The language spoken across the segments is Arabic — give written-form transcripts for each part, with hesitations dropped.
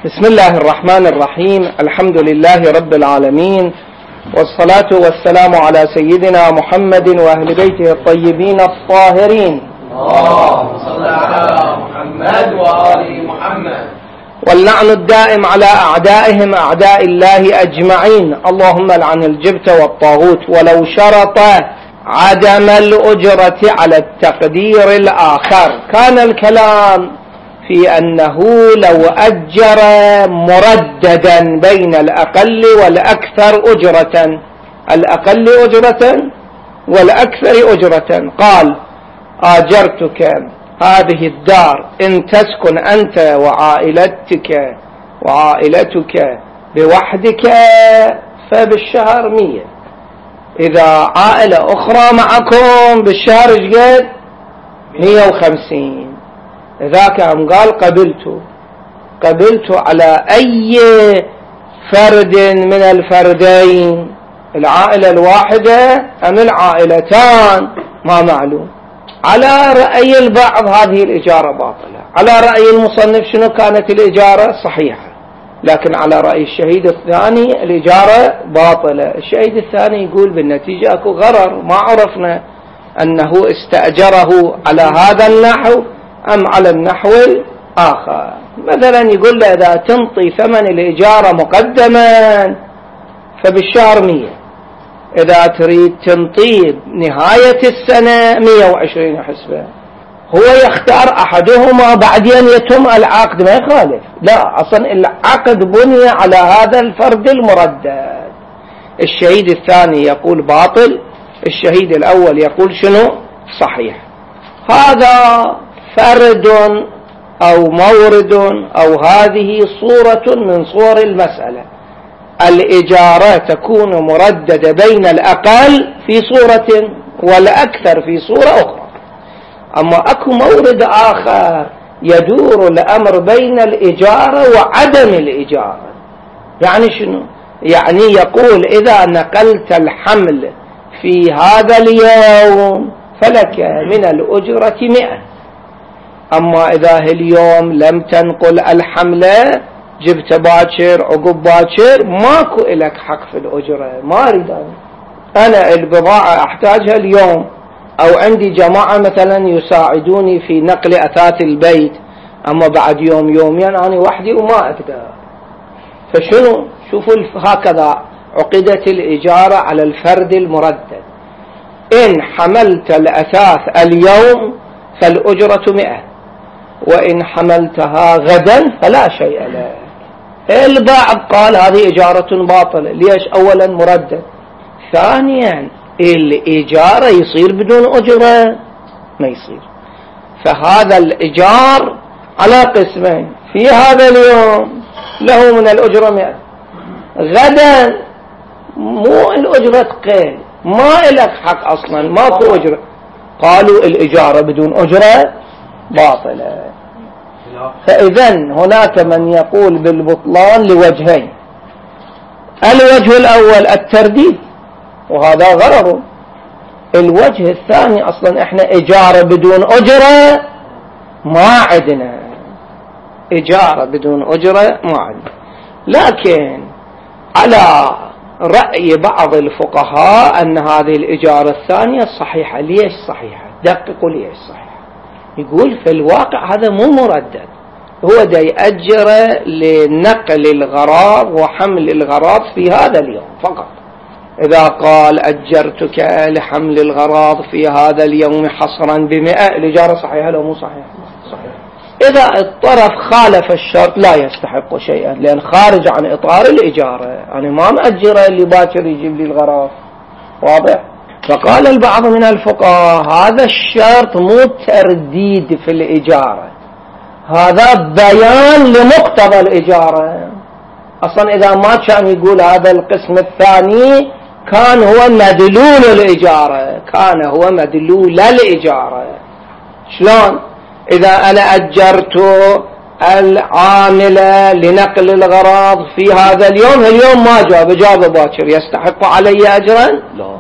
بسم الله الرحمن الرحيم. الحمد لله رب العالمين، والصلاة والسلام على سيدنا محمد وأهل بيته الطيبين الطاهرين. اللهم صل على محمد وآل محمد. واللعن الدائم على أعدائهم أعداء الله أجمعين. اللهم لعن الجبت والطاغوت. ولو شرط عدم الأجرة على التقدير الآخر، كان الكلام في أنه لو أجر مرددا بين الأقل والأكثر أجرة، الأقل أجرة والأكثر أجرة. قال: آجرتك هذه الدار إن تسكن أنت وعائلتك بوحدك فبالشهر 100. إذا عائلة أخرى معكم بالشهر قد 150. ذاك قال قبلت على أي فرد من الفردين، العائلة الواحدة أم العائلتان ما معلوم. على رأي البعض هذه الإجارة باطلة، على رأي المصنف شنو كانت الإجارة صحيحة، لكن على رأي الشهيد الثاني الإجارة باطلة. الشهيد الثاني يقول بالنتيجة أكو غرر، ما عرفنا أنه استأجره على هذا النحو أم على النحو الآخر. مثلا يقول له إذا تنطي ثمن الإجارة مقدما فبالشهر 100، إذا تريد تنطي نهاية السنة 120 حسبة. هو يختار أحدهما بعدين يتم العقد، ما يخالف. لا، أصلا العقد بني على هذا الفرد المردد. الشهيد الثاني يقول باطل، الشهيد الأول يقول شنو صحيح. هذا فرد أو مورد أو هذه صورة من صور المسألة. الإجارة تكون مرددة بين الأقل في صورة والأكثر في صورة أخرى. أما أكو مورد آخر يدور الأمر بين الإجارة وعدم الإجارة. يعني شنو؟ يعني يقول إذا نقلت الحمل في هذا اليوم فلك من الأجرة 100، أما إذا اليوم لم تنقل الحملة، جبت باكر عقب باكر، ماكو إلك حق في الأجرة. ما أريد أنا البضاعة أحتاجها اليوم، أو عندي جماعة مثلا يساعدوني في نقل أثاث البيت، أما بعد يوم يومين أنا وحدي وما أقدر. فشنو؟ شوفوا هكذا عقدت الإجارة على الفرد المردد. إن حملت الأثاث اليوم فالأجرة 100، وإن حملتها غدا فلا شيء لك. البعض قال هذه إجارة باطلة. ليش؟ أولا مردد، ثانيا الإجارة يصير بدون أجرة؟ ما يصير. فهذا الإجار على قسمين، في هذا اليوم له من الأجرة 100، غدا مو الأجرة قيل، ما لك حق أصلا، ماكو أجرة. قالوا الإجارة بدون أجرة باطلة. فإذن هناك من يقول بالبطلان لوجهين. الوجه الأول الترديد، وهذا غرض. الوجه الثاني أصلا إحنا إجارة بدون أجرة ما عندنا، إجارة بدون أجرة ما عندنا. لكن على رأي بعض الفقهاء أن هذه الإجارة الثانية صحيحة. ليش صحيحة؟ دققوا ليش صحيحة. يقول في الواقع هذا مو مردد، هو دا يأجر لنقل الغراض وحمل الغراض في هذا اليوم فقط. إذا قال أجرتك لحمل الغراض في هذا اليوم حصرا ب100، الإجارة صحيحة لو مو صحيحة؟ صحيح. إذا الطرف خالف الشرط لا يستحق شيئا، لأن خارج عن إطار الإجارة. أنا ما مأجره اللي باكر يجيب لي الغراض. واضح؟ فقال البعض من الفقهاء هذا الشرط مو ترديد في الإجارة، هذا بيان لمقتضى الإجارة. أصلا إذا ما كان يقول هذا القسم الثاني كان هو مدلول الإجارة، كان هو مدلول الإجارة. شلون؟ إذا أنا أجرت العاملة لنقل الغراض في هذا اليوم ما جاب باكر، يستحق علي أجرا؟ لا.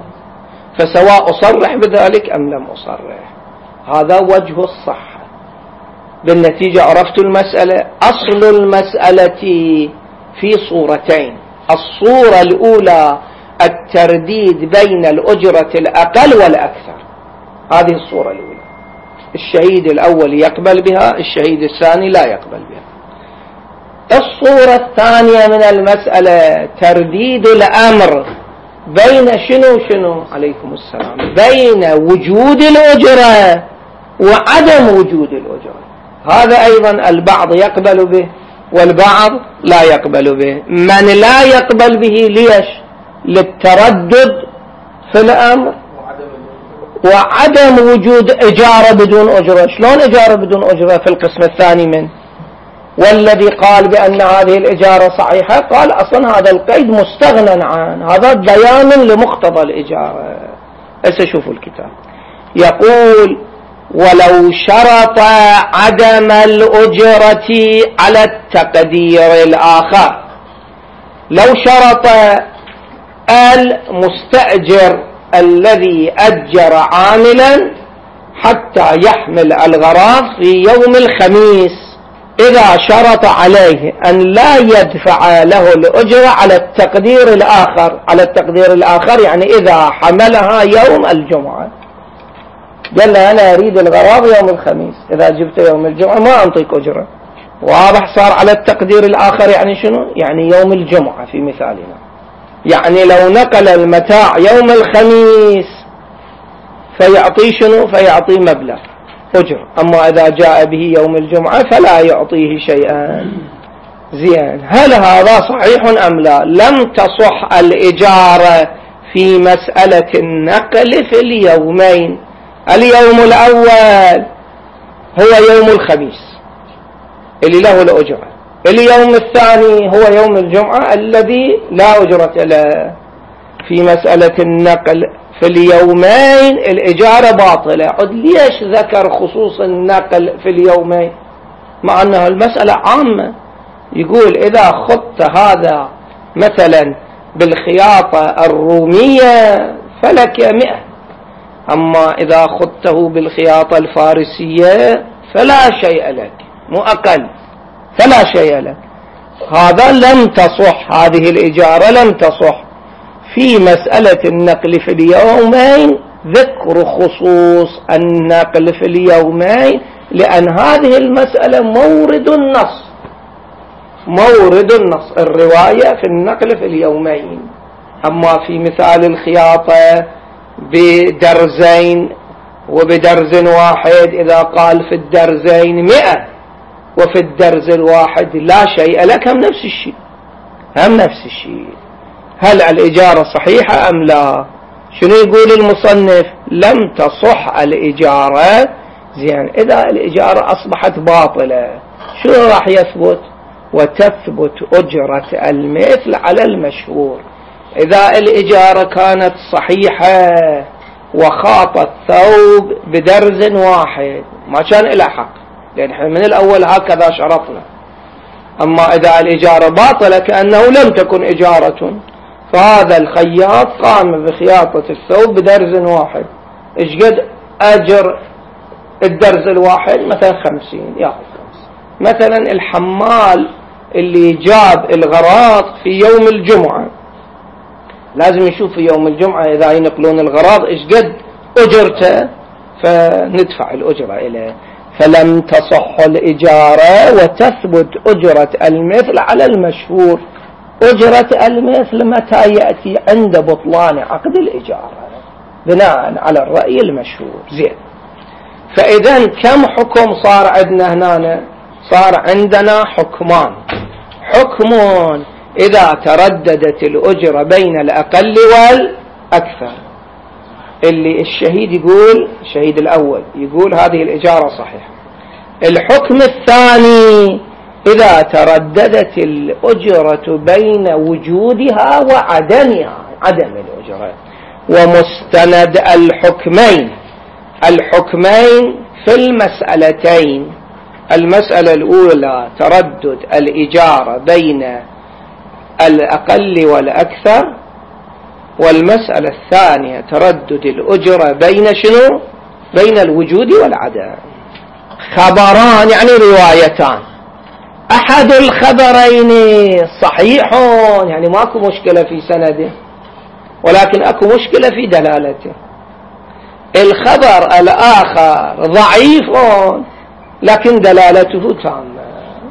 فسواء أصرح بذلك أم لم أصرح، هذا وجه الصحة. بالنتيجة عرفت المسألة. أصل المسألة في صورتين: الصورة الأولى الترديد بين الأجرة الأقل والأكثر، هذه الصورة الأولى، الشهيد الأول يقبل بها، الشهيد الثاني لا يقبل بها. الصورة الثانية من المسألة ترديد الأمر بين شنو عليكم السلام، بين وجود الأجرة وعدم وجود الأجرة. هذا أيضا البعض يقبل به والبعض لا يقبل به. من لا يقبل به ليش؟ للتردد في الأمر وعدم وجود إجارة بدون أجرة. شلون إجارة بدون أجرة في القسم الثاني منه؟ والذي قال بأن هذه الإجارة صحيحة قال أصلا هذا القيد مستغنى عنه، هذا بيان لمقتضى الإجارة. هسه شوفوا الكتاب يقول: ولو شرط عدم الأجرة على التقدير الآخر، لو شرط المستأجر الذي أجر عاملا حتى يحمل الغراض في يوم الخميس، إذا شرط عليه أن لا يدفع له الأجرة على التقدير الآخر، على التقدير الآخر يعني إذا حملها يوم الجمعة، قال له أنا أريد الغراض يوم الخميس، إذا جبت يوم الجمعة ما أنطيك أجرة. واضح؟ صار على التقدير الآخر يعني شنو؟ يعني يوم الجمعة في مثالنا، يعني لو نقل المتاع يوم الخميس فيعطي شنو؟ فيعطي مبلغ أجر، أما إذا جاء به يوم الجمعة فلا يعطيه شيئا. زين، هل هذا صحيح أم لا؟ لم تصح الإجارة في مسألة النقل في اليومين. اليوم الأول هو يوم الخميس اللي له الأجرة، اليوم الثاني هو يوم الجمعة الذي لا أجرة له. في مسألة النقل في اليومين الإجارة باطلة. عد ليش ذكر خصوص النقل في اليومين مع أنه المسألة عامة؟ يقول إذا خضت هذا مثلا بالخياطة الرومية فلك 100، أما إذا خضته بالخياطة الفارسية فلا شيء لك، مو أقل، فلا شيء لك. هذا لم تصح، هذه الإجارة لم تصح. في مسألة النقل في اليومين ذكر خصوص النقل في اليومين، لأن هذه المسألة مورد النص، مورد النص الرواية في النقل في اليومين. أما في مثال الخياطة بدرزين وبدرز واحد، إذا قال في الدرزين 100 وفي الدرز الواحد لا شيء لك، هم نفس الشيء، هم نفس الشيء. هل الإجارة صحيحة أم لا؟ شنو يقول المصنف؟ لم تصح الإجارة. زين، إذا الإجارة أصبحت باطلة شو راح يثبت؟ وتثبت أجرة المثل على المشهور. إذا الإجارة كانت صحيحة وخاط الثوب بدرز واحد ما كان إلى حق، لأن يعني من الأول هكذا شرطنا. أما إذا الإجارة باطلة كأنه لم تكن إجارة، فهذا الخياط قام بخياطة الثوب بدرز واحد، إيش قد أجر الدرز الواحد؟ مثلا 50، يأخذ 50. مثلا الحمال اللي جاب الغراض في يوم الجمعة لازم يشوف في يوم الجمعة إذا ينقلون الغراض إيش قد أجرته فندفع الأجرة إليه. فلم تصح الإجارة وتثبت أجرة المثل على المشهور. أجرة المثل متى يأتي؟ عند بطلان عقد الإجارة بناء على الرأي المشهور. زين، فإذا كم حكم صار عندنا هنا؟ صار عندنا حكمان. حكم إذا ترددت الأجرة بين الأقل والأكثر، اللي الشهيد يقول، الشهيد الأول يقول هذه الإجارة صحيحة. الحكم الثاني إذا ترددت الأجرة بين وجودها وعدمها، عدم الأجرة. ومستند الحكمين في المسألتين: المسألة الأولى تردد الإجارة بين الأقل والأكثر، والمسألة الثانية تردد الأجرة بين شنو؟ بين الوجود والعدم. خبران يعني روايتان، أحد الخبرين صحيح يعني ماكو مشكلة في سنده، ولكن أكو مشكلة في دلالته. الخبر الآخر ضعيف لكن دلالته تامة.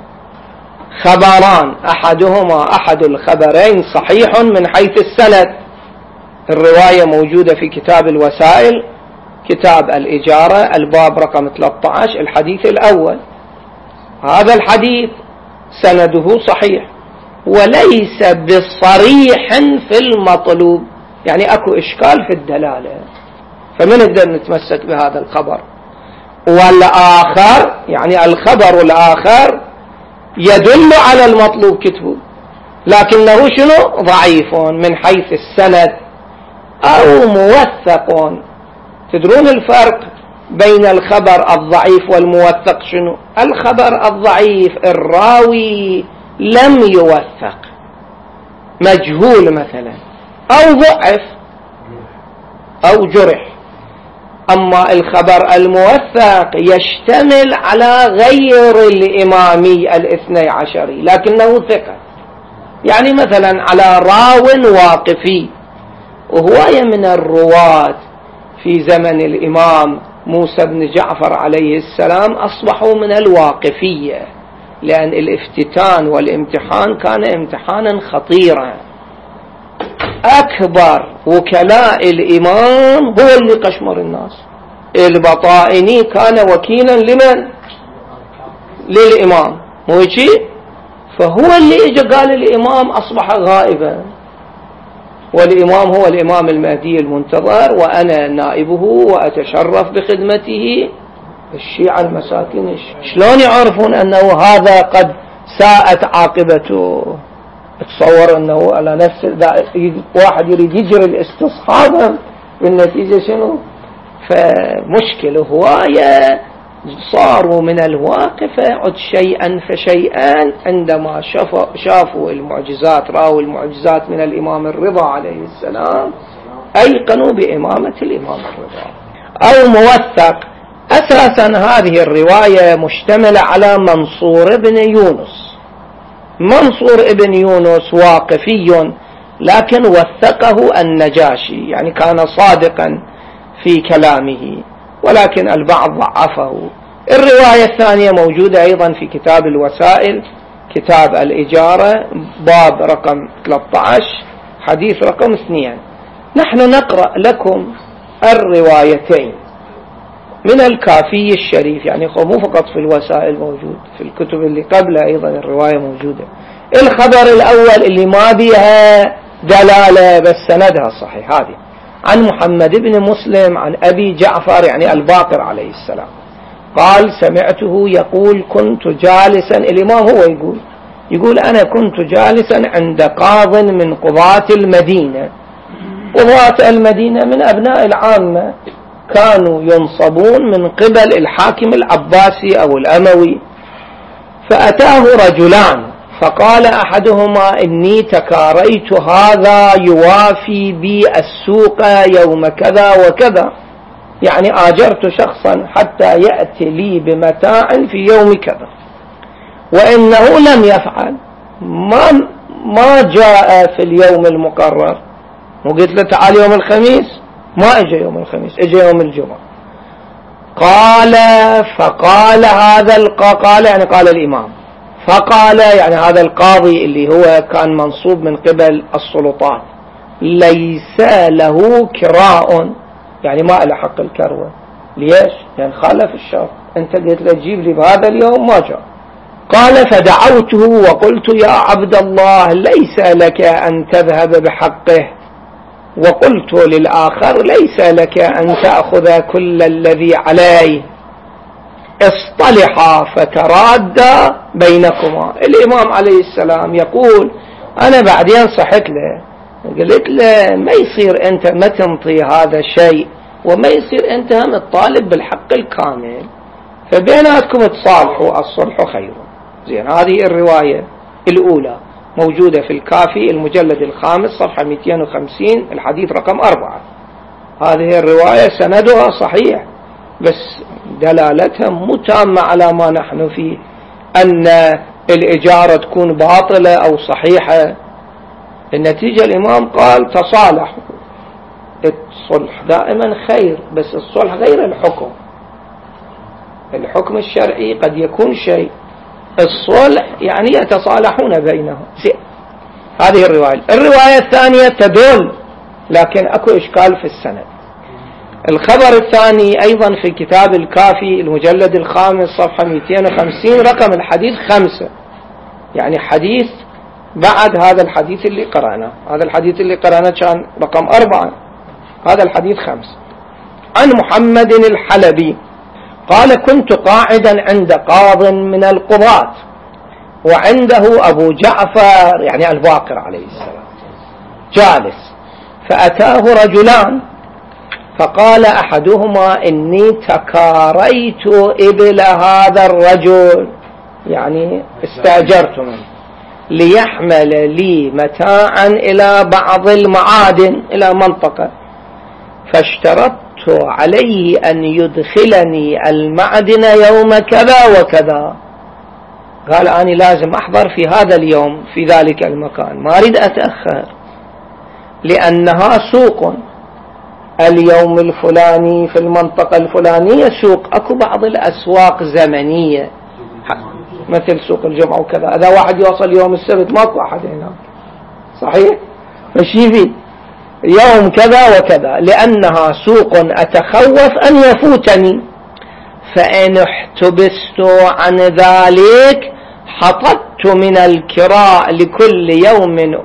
خبران أحدهما أحد الخبرين صحيح من حيث السند. الرواية موجودة في كتاب الوسائل، كتاب الإجارة، الباب رقم 13، الحديث الأول. هذا الحديث سنده صحيح وليس بصريح في المطلوب، يعني أكو إشكال في الدلالة، فمن نقدر نتمسك بهذا الخبر. والآخر يعني الخبر الآخر يدل على المطلوب كتبه، لكنه شنو؟ ضعيف من حيث السند أو موثق. تدرون الفرق بين الخبر الضعيف والموثق شنو؟ الخبر الضعيف الراوي لم يوثق، مجهول مثلا، أو ضعف أو جرح. أما الخبر الموثق يشتمل على غير الإمامي 12 لكنه ثقة، يعني مثلا على راو واقفي. وهواية من الرواة في زمن الإمام موسى بن جعفر عليه السلام أصبحوا من الواقفية، لأن الافتتان والامتحان كان امتحانا خطيرا. أكبر وكلاء الإمام هو اللي قشمر الناس. البطائني كان وكيلا لمن؟ للإمام، مو هيك؟ فهو اللي اجى قال الإمام أصبح غائبا، والإمام هو الإمام المهدي المنتظر وأنا نائبه وأتشرف بخدمته. الشيعة المساكين شلون يعرفون أنه هذا قد ساءت عاقبته؟ تصور أنه على نفس واحد يريد يجري الاستصحاب بالنتيجة شنو؟ فمشكلة هواية. صاروا من الواقفة عد شيئا فشيئا عندما شافوا المعجزات، رأوا المعجزات من الإمام الرضا عليه السلام، أيقنوا بإمامة الإمام الرضا. أو موثق. أساسا هذه الرواية مشتملة على منصور بن يونس. منصور ابن يونس واقفي لكن وثقه النجاشي، يعني كان صادقا في كلامه، ولكن البعض ضعفه. الرواية الثانية موجودة أيضا في كتاب الوسائل، كتاب الإجارة، باب رقم 13، حديث رقم 2. نحن نقرأ لكم الروايتين من الكافي الشريف، يعني مو فقط في الوسائل موجود، في الكتب اللي قبلها أيضا الرواية موجودة. الخبر الأول اللي ما بها دلالة بس سندها صحيح، هذه عن محمد بن مسلم عن أبي جعفر يعني الباقر عليه السلام قال سمعته يقول كنت جالسا. الإمام هو يقول أنا كنت جالسا عند قاض من قضاة المدينة. قضاة المدينة من أبناء العامة، كانوا ينصبون من قبل الحاكم العباسي أو الأموي. فأتاه رجلان فقال أحدهما إني تكاريت هذا يوافي بي السوق يوم كذا وكذا، يعني آجرت شخصا حتى يأتي لي بمتاع في يوم كذا، وإنه لم يفعل، ما جاء في اليوم المقرر. وقلت له تعال يوم الخميس، ما اجى يوم الخميس، اجى يوم الجمعة. قال فقال هذا قال يعني قال الإمام، فقال يعني هذا القاضي اللي هو كان منصوب من قبل السلطات ليس له كراء، يعني ما له حق الكروة. ليش؟ يعني خالف الشرط، انت قلت له تجيب لي بهذا اليوم ما جاء. قال فدعوته وقلت يا عبد الله ليس لك أن تذهب بحقه، وقلت للآخر ليس لك أن تأخذ كل الذي عليه، اصطلحا فترادا بينكما. الإمام عليه السلام يقول أنا بعدين صحت له قلت له ما يصير أنت ما تنطي هذا الشيء، وما يصير أنت هم تطالب بالحق الكامل، فبيناتكم تصالحوا، الصلح خير. زين، هذه الرواية الأولى موجودة في الكافي المجلد 5 صفحة 250 الحديث رقم 4. هذه الرواية سندها صحيح، بس دلالتها مو تامة على ما نحن فيه، أن الإجارة تكون باطلة أو صحيحة. النتيجة الإمام قال تصالحوا. الصلح دائما خير، بس الصلح غير الحكم. الحكم الشرعي قد يكون شيء، الصلح يعني يتصالحون بينهم. هذه الرواية الثانية تدل، لكن أكو إشكال في السند. الخبر الثاني أيضا في كتاب الكافي المجلد الخامس صفحة 250 رقم الحديث 5، يعني حديث بعد هذا الحديث اللي قرأناه. هذا الحديث اللي قرأناه كان رقم 4، هذا الحديث 5. عن محمد الحلبي قال كنت قاعدا عند قاض من القضاة وعنده أبو جعفر يعني الباقر عليه السلام جالس، فأتاه رجلان فقال أحدهما إني تكاريت إبل هذا الرجل، يعني استأجرت منه ليحمل لي متاعا إلى بعض المعادن إلى منطقة، فاشترطت عليه أن يدخلني المعدن يوم كذا وكذا. قال أنا لازم أحضر في هذا اليوم في ذلك المكان، ما أريد أتأخر، لأنها سوق اليوم الفلاني في المنطقة الفلانية سوق. أكو بعض الأسواق زمنية مثل سوق الجمعة وكذا، إذا واحد يوصل يوم السبت ماكو أحد هنا، صحيح؟ مشي فيه يوم كذا وكذا، لأنها سوق أتخوف أن يفوتني، فإن احتبست عن ذلك حطت من الكراء لكل يوم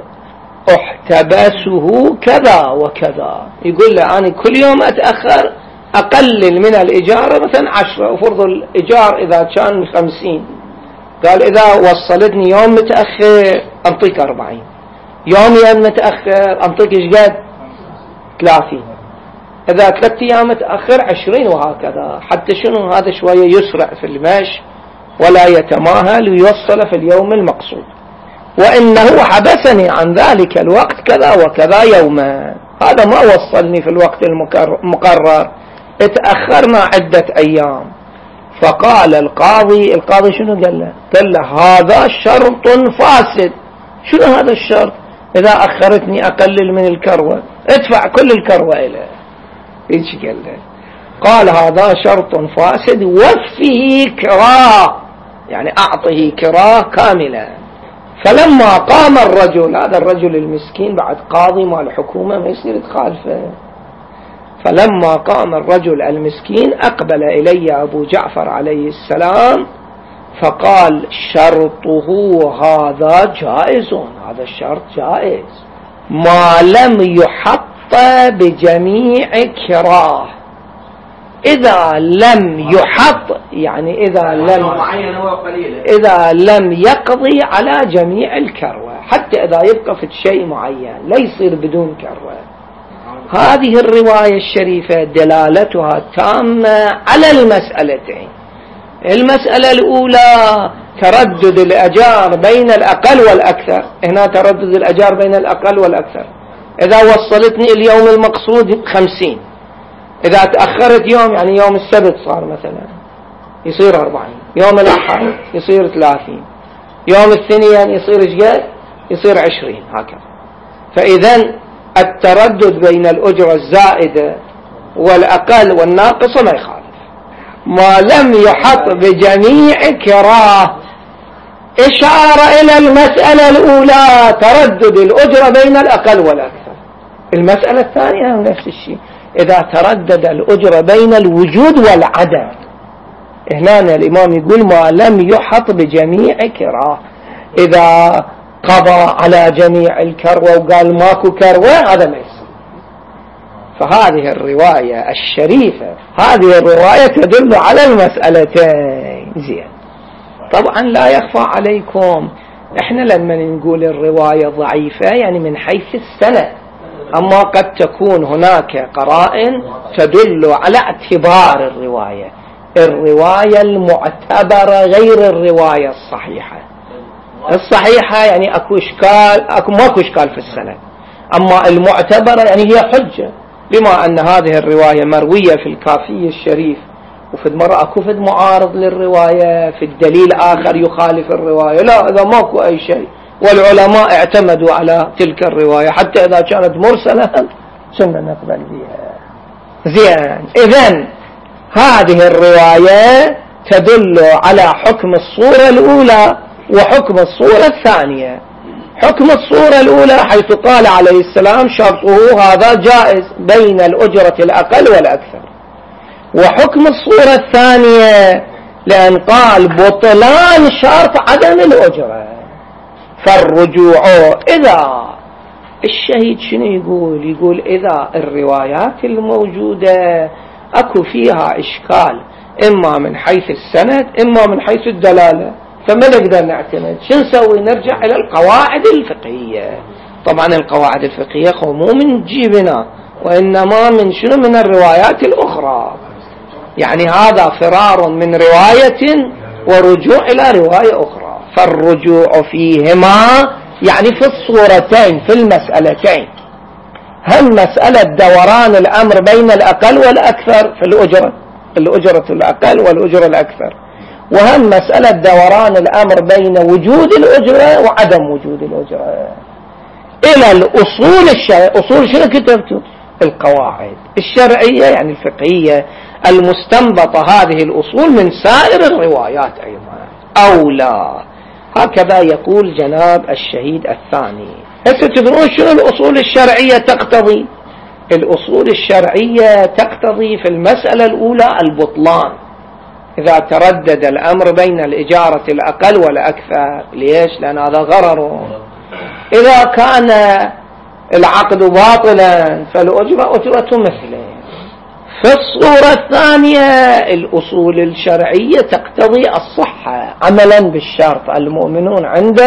احتبسه كذا وكذا. يقول له أنا كل يوم أتأخر أقلل من الإجارة مثلا 10، وفرض الإيجار إذا كان 50، قال إذا وصلتني يوم متأخر أنطيك 40، يوم متأخر أنطيك إيش قد 30، إذا 3 أيام متأخر 20، وهكذا، حتى شنو هذا شوية يسرع في المشي ولا يتماهل ويوصل في اليوم المقصود. وإنه حبسني عن ذلك الوقت كذا وكذا يوما، هذا ما وصلني في الوقت المقرر، اتأخرنا عدة أيام. فقال القاضي شنو قال له؟ قال له هذا شرط فاسد. شنو هذا الشرط؟ إذا أخرتني أقلل من الكروة ادفع كل الكروة إليه. إيش قال له؟ قال هذا شرط فاسد وفيه كراه، يعني أعطه كراه كاملة. فلما قام الرجل، هذا الرجل المسكين بعد قاضي مع الحكومة ما يصير تخالفه، فلما قام الرجل المسكين أقبل إلي أبو جعفر عليه السلام فقال شرطه هذا جائز، هذا الشرط جائز ما لم يحط بجميع كراه. إذا لم يحط يعني إذا لم يقضي على جميع الكروة، حتى إذا يبقى في شيء معين لا يصير بدون كروة. هذه الرواية الشريفة دلالتها تامة على المسألتين. المسألة الأولى تردد الأجار بين الأقل والأكثر، هنا تردد الأجار بين الأقل والأكثر. إذا وصلتني اليوم المقصود 50، إذا تأخرت يوم يعني يوم السبت صار مثلا يصير 40، يوم الأحد يصير 30، يوم الاثنين يصير إيش؟ يصير 20، هكذا. فإذا التردد بين الأجرة الزائدة والأقل والناقصة ما يخالف، ما لم يحط بجميع كراه. إشارة إلى المسألة الأولى تردد الأجرة بين الأقل والأكثر. المسألة الثانية نفس الشيء، إذا تردد الأجرة بين الوجود والعدم. هنا الإمام يقول ما لم يحط بجميع كراه، إذا قضى على جميع الكروة وقال ماكو كروة هذا ما يصير. فهذه الرواية الشريفة، هذه الرواية تدل على المسألتين. زين، طبعا لا يخفى عليكم احنا لما نقول الرواية ضعيفة يعني من حيث السند، أما قد تكون هناك قرائن تدل على اعتبار الرواية المعتبرة غير الرواية الصحيحة يعني أكو إشكال، ماكو إشكال في السند، أما المعتبرة يعني هي حجة، بما أن هذه الرواية مروية في الكافي الشريف وفي مرة أكو فد معارض للرواية، في الدليل آخر يخالف الرواية، لا، إذا ماكو أي شيء والعلماء اعتمدوا على تلك الرواية حتى إذا كانت مرسلة كنا نقبل بها. زين، إذن هذه الرواية تدل على حكم الصورة الأولى وحكم الصورة الثانية. حكم الصورة الأولى حيث قال عليه السلام شرطه هذا جائز بين الأجرة الأقل والأكثر، وحكم الصورة الثانية لأن قال بطلان شرط عدم الأجرة. فالرجوع إذا الشهيد شنو يقول إذا الروايات الموجودة أكو فيها إشكال إما من حيث السند إما من حيث الدلالة، فما نقدر نعتمد، شو نسوي؟ نرجع إلى القواعد الفقهية. طبعا القواعد الفقهية مو من جيبنا وإنما من شنو؟ من الروايات الأخرى. يعني هذا فرار من رواية ورجوع إلى رواية أخرى. فالرجوع فيهما يعني في الصورتين في المسألتين، هم مسألة دوران الأمر بين الأقل والأكثر في الأجرة الأقل والأجرة الأكثر، وهم مسألة دوران الأمر بين وجود الأجرة وعدم وجود الأجرة. إلى الأصول الشرعية. أصول شنو كتبته؟ القواعد الشرعية يعني الفقهية المستنبطة هذه الأصول من سائر الروايات أيضا أو لا. هكذا يقول جناب الشهيد الثاني. هسه تدرون شنو الأصول الشرعية تقتضي؟ الأصول الشرعية تقتضي في المسألة الأولى البطلان إذا تردد الأمر بين الإجارة الأقل والأكثر. ليش؟ لأن هذا غرر. إذا كان العقد باطلا فالأجرة أجرة مثله. في الصورة الثانية الأصول الشرعية تقتضي الصحة عملا بالشرط، المؤمنون عند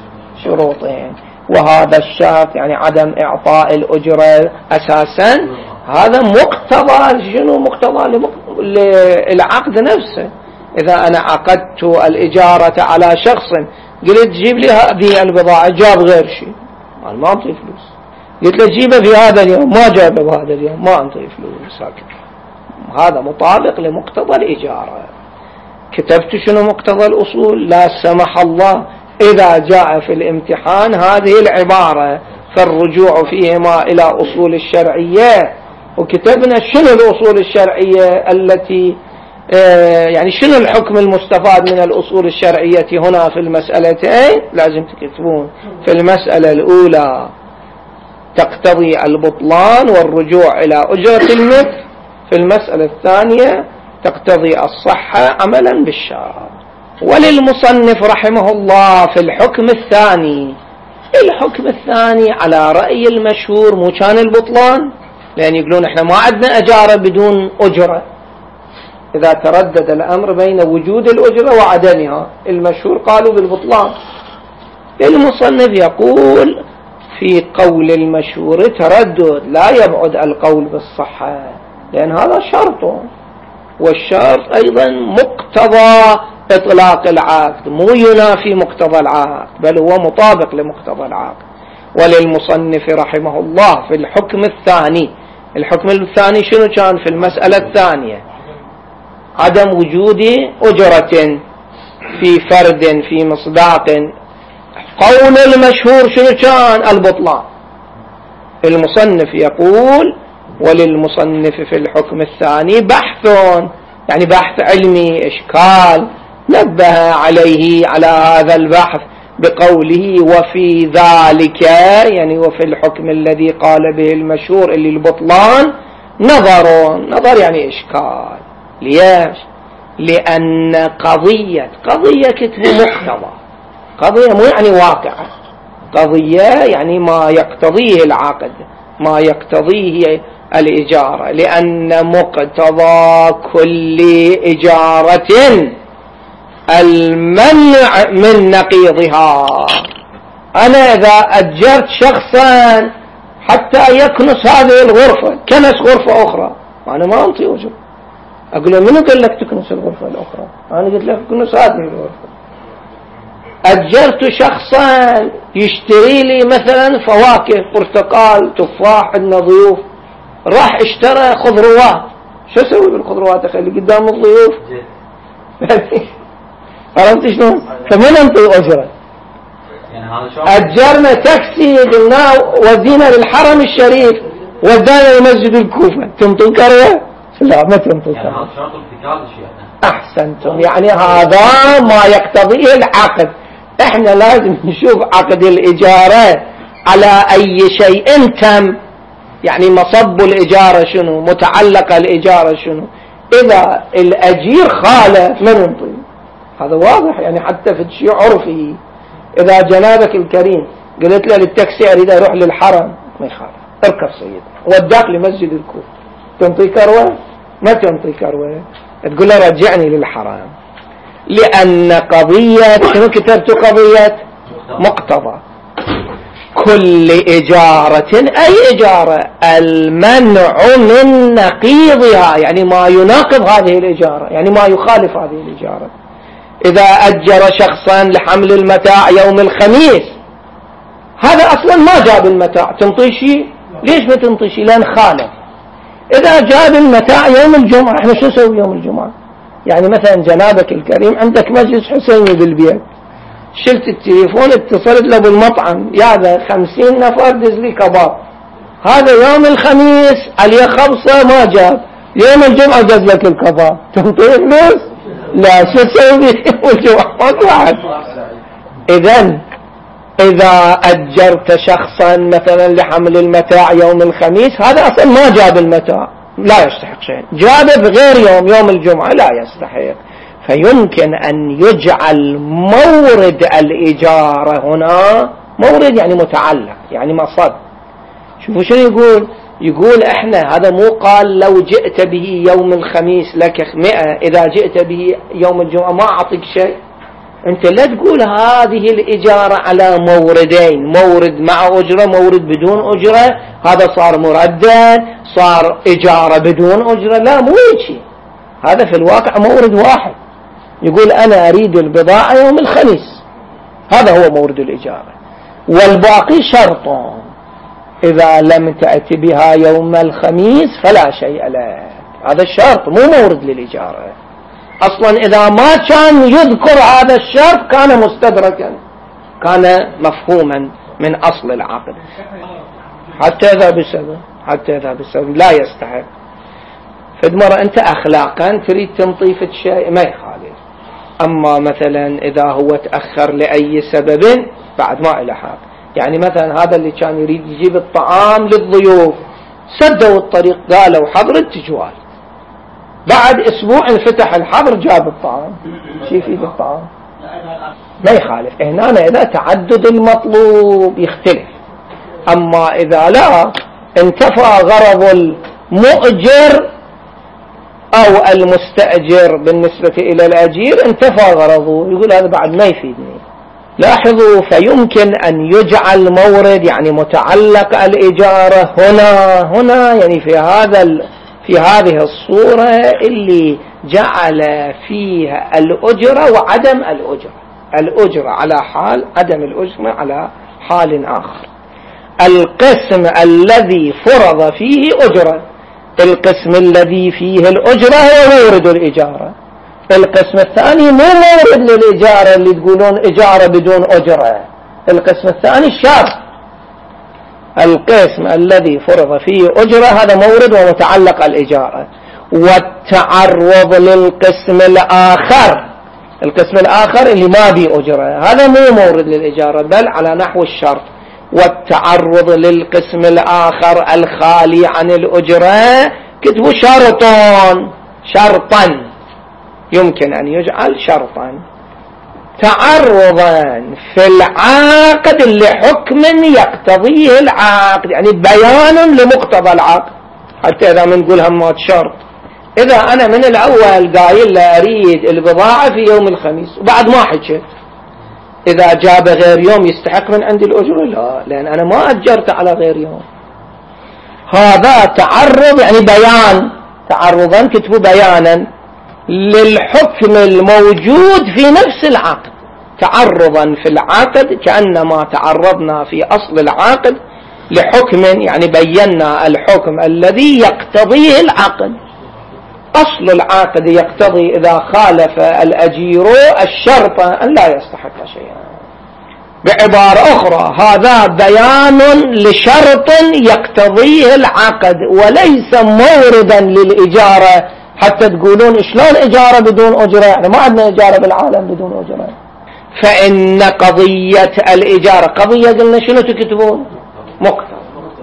شروطين، وهذا الشرط يعني عدم إعطاء الأجرة أساسا هذا مقتضى شنو؟ مقتضى للعقد نفسه. إذا أنا عقدت الإجارة على شخص قلت جيب لي هذه البضاعة جاب غير شيء ما أنطي فلوس، قلت له جيبه في هذا اليوم ما جابه بهذا اليوم ما أنطي فلوس، هذا مطابق لمقتضى الإجارة. كتبت شنو مقتضى الأصول؟ لا سمح الله إذا جاء في الامتحان هذه العبارة فالرجوع فيهما إلى أصول الشرعية، وكتبنا شنو الأصول الشرعية التي يعني شنو الحكم المستفاد من الأصول الشرعية هنا في المسألتين. لازم تكتبون في المسألة الأولى تقتضي البطلان والرجوع إلى أجرة المثل، في المسألة الثانية تقتضي الصحة عملا بالشرع. وللمصنف رحمه الله في الحكم الثاني، الحكم الثاني على رأي المشهور مو كان البطلان، لأن يقولون احنا ما عندنا أجارة بدون أجرة إذا تردد الأمر بين وجود الأجرة وعدمها، المشهور قالوا بالبطلان. المصنف يقول في قول المشهور تردد، لا يبعد القول بالصحة لأن هذا شرط، والشرط أيضا مقتضى إطلاق العقد، مو ينافي مقتضى العقد بل هو مطابق لمقتضى العقد. وللمصنف رحمه الله في الحكم الثاني، الحكم الثاني شنو كان في المسألة الثانية؟ عدم وجود أجرة في فرد في مصداق. قول المشهور شنو كان؟ البطلان. المصنف يقول وللمصنف في الحكم الثاني بحث، يعني بحث علمي إشكال، نبه عليه على هذا البحث بقوله وفي ذلك، يعني وفي الحكم الذي قال به المشهور اللي البطلان نظر يعني إشكال. ليش؟ لأن قضية كتب مقتضى، قضية مو يعني واقعة، قضية يعني ما يقتضيه العقد ما يقتضيه الإجارة، لأن مقتضى كل إجارة المنع من نقيضها. أنا إذا أجرت شخصا حتى يكنس هذه الغرفة كنس غرفة أخرى أنا ما أنطي أجر، أقول له منو قال لك تكنس الغرفة الأخرى؟ أنا قلت لك كنس هذه الغرفة. أجرت شخصا يشتري لي مثلا فواكه برتقال تفاح، عندنا ضيوف، راح اشترى خضروات شو اسوي بالخضروات؟ اخلي قدام الضيوف؟ فهمت شلون؟ فمن انطي اجره؟ اجرنا تاكسي قلنا ودينا للحرم الشريف ودانا لمسجد الكوفه، تنطي كروه؟ لا ما تنطي كروه. احسنتم، يعني هذا ما يقتضيه العقد. احنا لازم نشوف عقد الاجاره على اي شيء تم، يعني مصب الإجارة شنو، متعلق الإجارة شنو. إذا الأجير خالف من ينطي؟ هذا واضح، يعني حتى في الشيء عرفي. إذا جنابك الكريم قلت له للتاكسي أريد أروح للحرم، ما يخالف، اركب سيد وداك لمسجد الكوفة، تنطي كروة؟ ما تنطي كروة، تقول له رجعني للحرم. لأن قضية شنو كتبت؟ قضية مقتضى كل إجارة، أي إجارة، المنع من نقيضها، يعني ما يناقض هذه الإجارة، يعني ما يخالف هذه الإجارة. إذا أجر شخصا لحمل المتاع يوم الخميس، هذا أصلا ما جاب المتاع، تنطي شيء؟ ليش ما تنطي شيء؟ لأن خالف. إذا جاب المتاع يوم الجمعة، احنا شو نسوي يوم الجمعة؟ يعني مثلا جنابك الكريم عندك مجلس حسيني بالبيت، شلت التليفون اتصلت له بالمطعم، يا ذا 50 نفر دز لي كباب، هذا يوم الخميس عليه خبصة ما جاب، يوم الجمعة دز لك الكباب، تنطيه فلوس؟ لا، شو تسوي يوم الجمعة؟ ما واحد. إذا أجرت شخصا مثلا لحمل المتاع يوم الخميس، هذا أصلا ما جاب المتاع، لا يستحق شيء. جابه بغير يوم الجمعة لا يستحق. فيمكن أن يجعل مورد الإجارة هنا مورد، يعني متعلق، يعني مصب. شوفوا شنو يقول احنا هذا مو قال لو جئت به يوم الخميس لك 100، إذا جئت به يوم الجمعة ما أعطيك شيء. انت لا تقول هذه الإجارة على موردين، مورد مع أجرة، مورد بدون أجرة، هذا صار مردد، صار إجارة بدون أجرة. لا، مو شيء، هذا في الواقع مورد واحد. يقول أنا أريد البضاعة يوم الخميس، هذا هو مورد الإجارة، والباقي شرط، إذا لم تأتي بها يوم الخميس فلا شيء لك. هذا الشرط مو مورد للإجارة أصلا. إذا ما كان يذكر هذا الشرط كان مستدركا، كان مفهوما من أصل العقد. حتى إذا بسبب لا يستحق. فد مرة أنت أخلاقا تريد تنطيف الشيء ما يخالف. أما مثلا إذا هو تأخر لأي سبب بعد ما إلى حق، يعني مثلا هذا اللي كان يريد يجيب الطعام للضيوف، سدوا الطريق قالوا حضر التجوال، بعد أسبوع انفتح الحظر جاب الطعام، شي في الطعام ما يخالف. هنا إذا تعدد المطلوب يختلف. أما إذا لا انتفى غرض المؤجر أو المستأجر بالنسبة إلى الأجير، انتفى غرضه، يقول هذا بعد ما يفيدني. لاحظوا، فيمكن أن يجعل مورد، يعني متعلق الإجارة هنا يعني في هذه الصورة اللي جعل فيها الأجرة وعدم الأجرة على حال، عدم الأجرة على حال آخر. القسم الذي فرض فيه أجرة، القسم الذي فيه الأجرة هو مورد الإجارة. القسم الثاني مو مورد للإجارة اللي تقولون إجارة بدون أجرة، القسم الثاني الشرط. القسم الذي فرض فيه أجرة هذا مورد ومتعلق الإجارة. والتعرض للقسم الآخر، القسم الآخر اللي ما بيه أجرة، هذا مو مورد للإجارة بل على نحو الشرط. والتعرض للقسم الآخر الخالي عن الأجرة كتبوا شرطا، يمكن أن يجعل شرطا تعرضا في العقد لحكم يقتضيه العقد، يعني بيان لمقتضى العقد. حتى إذا منقول همات شرط، إذا أنا من الأول قايل لا أريد البضاعة في يوم الخميس وبعد ما حكيت، إذا جاب غير يوم يستحق من عندي الأجر؟ لا، لأن أنا ما أجرت على غير يوم. هذا تعرض يعني بيان، تعرضا كتبوا بيانا للحكم الموجود في نفس العقد، تعرضا في العقد كأنما تعرضنا في أصل العقد لحكم، يعني بينا الحكم الذي يقتضيه العقد. أصل العقد يقتضي إذا خالف الأجير الشرط أن لا يستحق شيئا. بعبارة أخرى هذا بيان لشرط يقتضيه العقد وليس موردا للإجارة حتى تقولون شلون إجارة بدون أجرة، يعني ما عندنا إجارة بالعالم بدون أجرة. فإن قضية الإجارة قضية قلنا شنو تكتبون؟ مقتضى.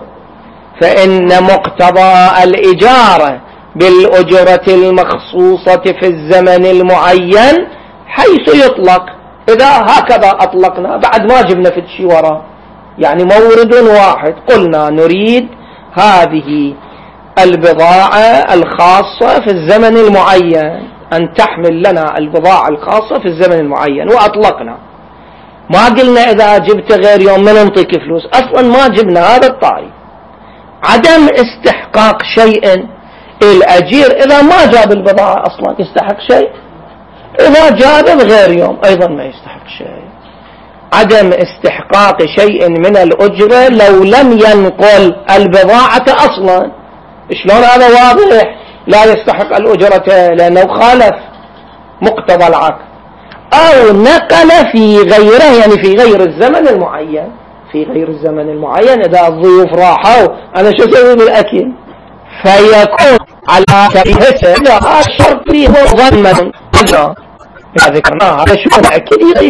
فإن مقتضى الإجارة بالأجرة المخصوصة في الزمن المعين حيث يطلق. إذا هكذا أطلقنا بعد ما جبنا في الشيء وراء، يعني مورد واحد قلنا نريد هذه البضاعة الخاصة في الزمن المعين، أن تحمل لنا البضاعة الخاصة في الزمن المعين، وأطلقنا. ما قلنا إذا جبت غير يوم ما ننطيك فلوس، أصلا ما جبنا هذا الطاري. عدم استحقاق شيء، الأجير إذا ما جاب البضاعة أصلا يستحق شيء، إذا جاب بغير يوم أيضا ما يستحق شيء. عدم استحقاق شيء من الأجرة لو لم ينقل البضاعة أصلا. شلون هذا واضح؟ لا يستحق الأجرة لأنه خالف مقتضى العقد، أو نقل في غيره، يعني في غير الزمن المعين. في غير الزمن المعين إذا الضيوف راحوا أنا شو أسوي بالأكل؟ فيكون على سبيل لا الشرط فيه ضمن إذا ذكرناه هذا شو أكل يغيب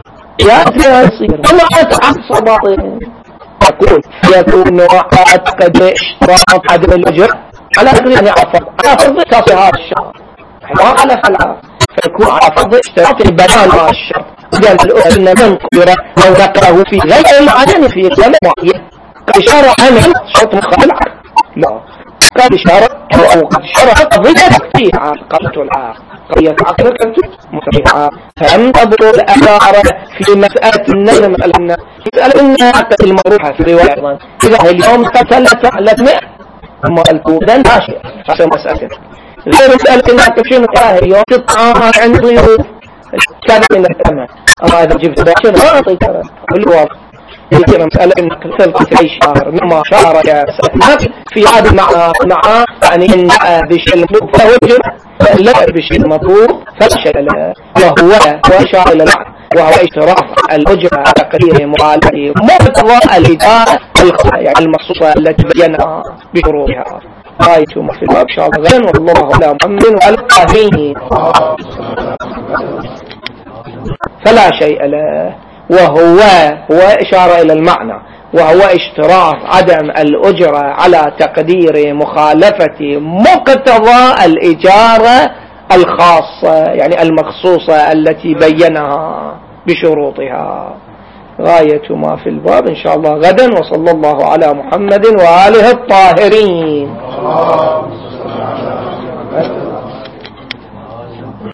يصير وما أتعب صباطين. يقول يكون قد اشتراط عدم الأجر على أن يعفض على فرض تصل هذا الشرط ما على فالعاف، فيكون على فرض اشتراط البيان هذا الشرط. إذن الأؤل من قدر أو نقره في غير المعين في زمن معين كإشارة عمل شرط مخالف لا قد شرط أو قد شرط قضية فيها قضية العاق قضية عقل متبعة. فانتظروا الأثار في مسألة النجم مسألة الناقة المروحة في رواية أيضا إذا اليوم قتلت على 100 أما الكودان ماشي عشان مسألة غير مسألة الناقة في مكاه اليوم تطعام عند ضيوف كان من الثمن. أما إذا جبت باشر ما أعطيك بالواضح يمكن مسألة أنك تلقي أي شهر مما شهر يا سألك في هذا مع يعني إن بشيء المطلوب فهو جر لا بشيء المطلوب فشل له وهو إشارة إلى العقد وهو اشتراط الأجرة على قدير مغالبة مقتضى الإدارة يعني المخصوصة التي بينها بشروطها. رأيتم في الباب شاء الله غير والله على محمد وعلى الطاهرين فلا شيء له. وهو إشارة إلى المعنى وهو اشتراط عدم الأجرة على تقدير مخالفة مقتضى الإجارة الخاصة يعني المخصوصة التي بينها بشروطها. غاية ما في الباب إن شاء الله غدا. وصلى الله على محمد وآله الطاهرين.